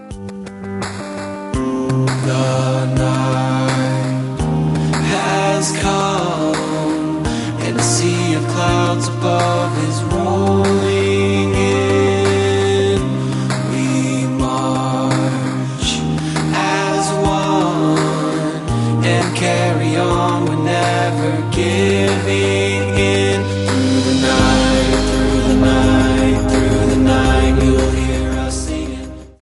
The night has come, and a sea of clouds above is rolling in. We march as one and carry on, we're never giving